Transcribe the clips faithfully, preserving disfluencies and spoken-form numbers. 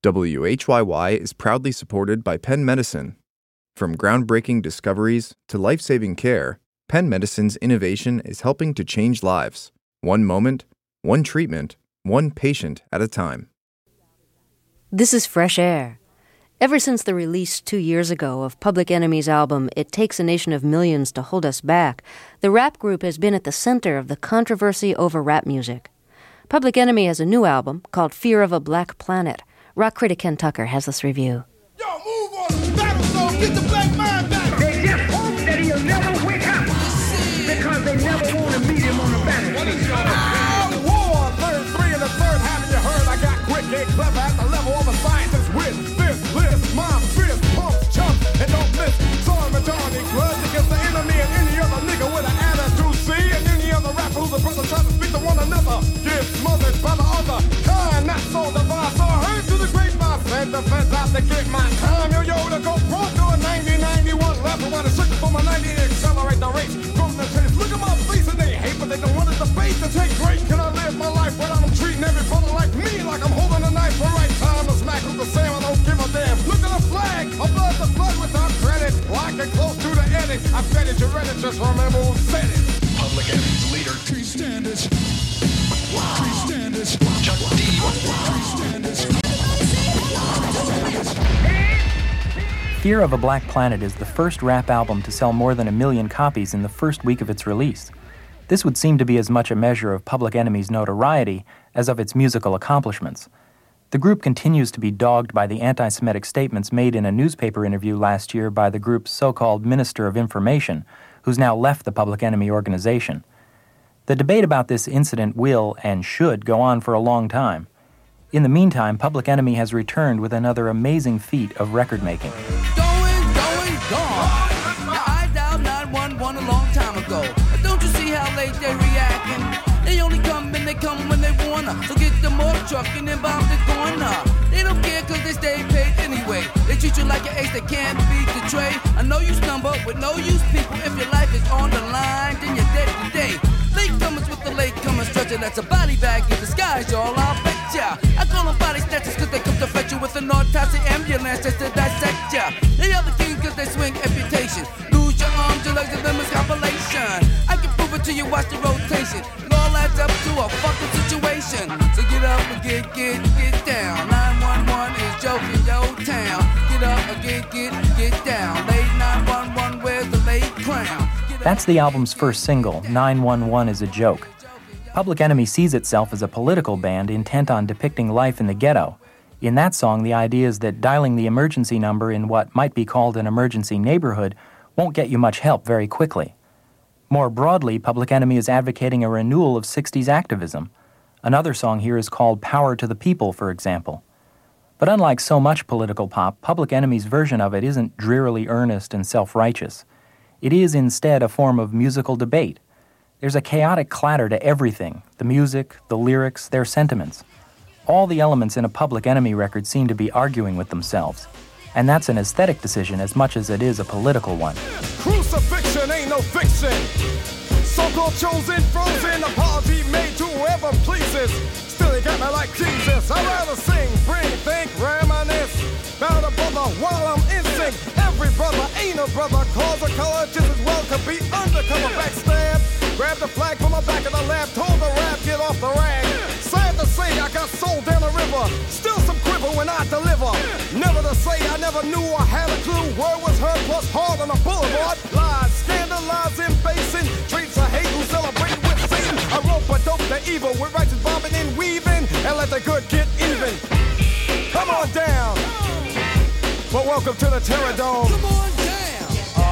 W H Y Y is proudly supported by Penn Medicine. From groundbreaking discoveries to life-saving care, Penn Medicine's innovation is helping to change lives, one moment, one treatment, one patient at a time. This is Fresh Air. Ever since the release two years ago of Public Enemy's album, It Takes a Nation of Millions to Hold Us Back, the rap group has been at the center of the controversy over rap music. Public Enemy has a new album called Fear of a Black Planet. Rock critic Ken Tucker has this review. Yo, move on the battle zone, get the black mind back. They just hope that he'll never wake up because they never want to meet him on the battlefield. Ah, war, third, three, and the third, haven't you heard? I got quick, get clever at the level of a scientist with this list, my fist, pump, chump, and don't miss. Sorry, majority grudge against the enemy and any other nigga with an attitude, see? And any other rapper who's a brother trying to speak to one another, get smothered by the other kind, not so divine. So I heard to the grapevine, send the fence out to get my time. Yo, yo, to go pro to a ninety ninety-one level, while the circle for my ninety accelerate the race. From the chase, look at my face and they hate, but they don't want it to debate to take great. Can I live my life without them treating every brother like me, like I'm holding a knife? The right time to smack Uncle Sam, I don't give a damn. Look at the flag, a blood to blood without credit. Like it close to the edit, I bet it, you read it, just remember who said it. Public Enemy's leader, Tree Standish. Tree Standish. Chuck D. Tree Standish. Fear of a Black Planet is the first rap album to sell more than a million copies in the first week of its release. This would seem to be as much a measure of Public Enemy's notoriety as of its musical accomplishments. The group continues to be dogged by the anti-Semitic statements made in a newspaper interview last year by the group's so-called Minister of Information, who's now left the Public Enemy organization. The debate about this incident will and should go on for a long time. In the meantime, Public Enemy has returned with another amazing feat of record-making. Going, going, gone. Now, I dialed nine one one a long time ago. But don't you see how late they reacting? They only come and they come when they wanna. So get the more truck and then bomb the corner. They don't care cause they stay paid anyway. They treat you like an ace that can't beat the trade. I know you stumble with no use people. If your life is on the line, then you're dead today. Latecomers with the latecomer stretcher, that's a body bag in disguise, y'all, I'll bet ya. I call them body snatchers cause they come to fetch you with an autopsy ambulance just to dissect ya. They are the kings cause they swing amputation. Lose your arms, your legs, and them is compilation. I can prove it to you, watch the rotation. It all adds up to a fucking situation. So get up and get, get, get down. nine one one is joking your town. Get up and get, get, get down. Late nine one one, where's the late crown? That's the album's first single, nine one one is a Joke. Public Enemy sees itself as a political band intent on depicting life in the ghetto. In that song, the idea is that dialing the emergency number in what might be called an emergency neighborhood won't get you much help very quickly. More broadly, Public Enemy is advocating a renewal of sixties activism. Another song here is called Power to the People, for example. But unlike so much political pop, Public Enemy's version of it isn't drearily earnest and self-righteous. It is instead a form of musical debate. There's a chaotic clatter to everything, the music, the lyrics, their sentiments. All the elements in a Public Enemy record seem to be arguing with themselves. And that's an aesthetic decision as much as it is a political one. Crucifixion ain't no fiction. So-called chosen, frozen, apology made to whoever pleases. Still you got me like Jesus. I'd rather sing, bring, think, reminisce about a brother while I'm in sync. Every brother ain't a brother, cause a color just as well could be undercover. Backstab, grab the flag from the back of the lab, told the rap, get off the rag. Sad to say, I got sold down the river, still some quiver when I deliver. Never to say I never knew I had a clue. Word was heard plus hard on the boulevard. Lies, scandalizing, basing, treats of hate who celebrate with Satan. I rope a dope the evil with righteous bobbing and weaving, and let the good get even. Come on down. Well, welcome to the Terror Dome. Come on down.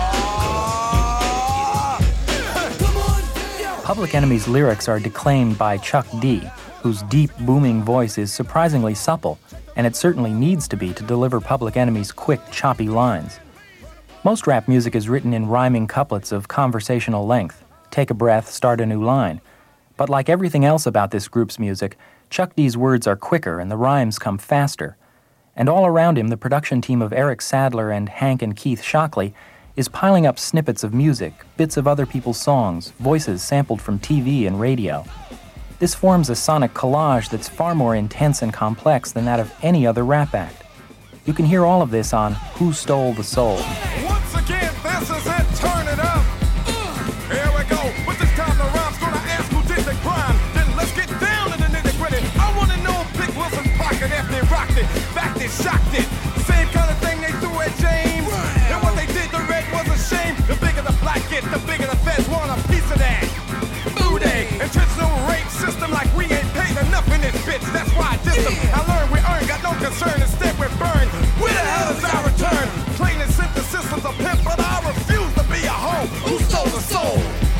Ah. Come on down. Public Enemy's lyrics are declaimed by Chuck D, whose deep, booming voice is surprisingly supple, and it certainly needs to be to deliver Public Enemy's quick, choppy lines. Most rap music is written in rhyming couplets of conversational length. Take a breath, start a new line. But like everything else about this group's music, Chuck D's words are quicker and the rhymes come faster. And all around him, the production team of Eric Sadler and Hank and Keith Shockley is piling up snippets of music, bits of other people's songs, voices sampled from T V and radio. This forms a sonic collage that's far more intense and complex than that of any other rap act. You can hear all of this on Who Stole the Soul. Once again, this is it, turn it up. Here we go, but this time the rhyme's gonna ask who did the crime. Then let's get down to the nitty gritty. I wanna know if Big Wilson pocket after they rocked it, backed it, shocked it. Same kind of thing they threw at James. And what they did to Red was a shame. The bigger the black get, the bigger the feds want a piece of that. Booty, intentional rape system like we ain't paid enough in this bitch. That's why I dissed them. I learned we earn, got no concern, instead we're burned. Where the hell is our return? Plain and simple systems of pimp, but I refuse to be a hoe. Who stole the soul?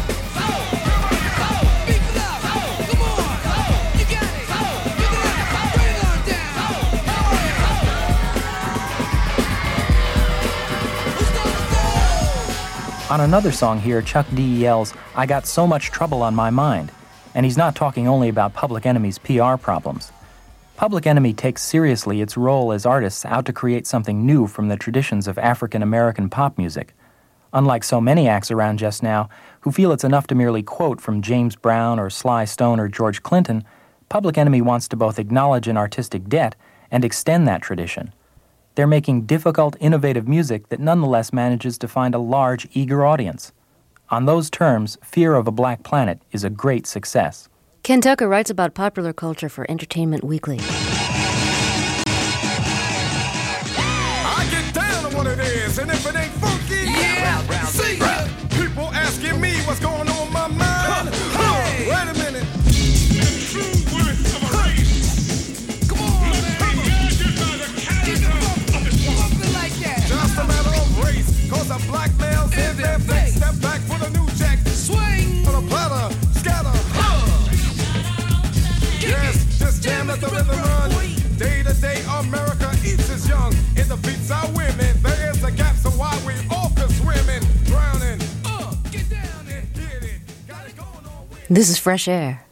On another song here, Chuck D yells, "I got so much trouble on my mind." And he's not talking only about Public Enemy's P R problems. Public Enemy takes seriously its role as artists out to create something new from the traditions of African-American pop music. Unlike so many acts around just now, who feel it's enough to merely quote from James Brown or Sly Stone or George Clinton, Public Enemy wants to both acknowledge an artistic debt and extend that tradition. They're making difficult, innovative music that nonetheless manages to find a large, eager audience. On those terms, Fear of a Black Planet is a great success. Ken Tucker writes about popular culture for Entertainment Weekly. I get down to what it is, and if it ain't funky, Yeah, see ya. people asking me what's going on in my mind. Hey. Wait a minute. Come on, man. Get the funk, funkin' like that. Just a matter of race, cause the black males in their face. Step back for the new jack. Swing. For the platter, scatter. Yes, this jam let the rhythm run. Day to day, America eats its young. In the beats our women, there is a gap, so why we all can swimming, drowning. Uh, get down there. Get it, got it going on. This is Fresh Air.